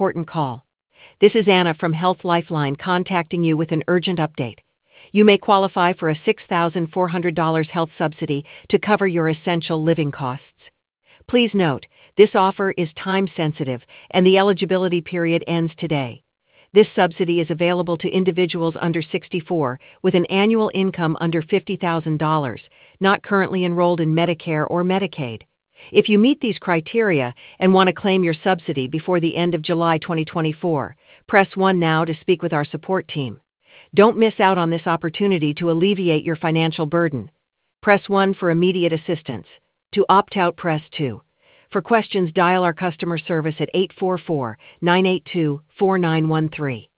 important call. This is Anna from Health Lifeline contacting you with an urgent update. You may qualify for a $6,400 health subsidy to cover your essential living costs. Please note, this offer is time-sensitive and the eligibility period ends today. This subsidy is available to individuals under 64 with an annual income under $50,000, not currently enrolled in Medicare or Medicaid. If you meet these criteria and want to claim your subsidy before the end of July 2024, press 1 now to speak with our support team. Don't miss out on this opportunity to alleviate your financial burden. Press 1 for immediate assistance. To opt out, press 2. For questions, dial our customer service at 844-982-4913.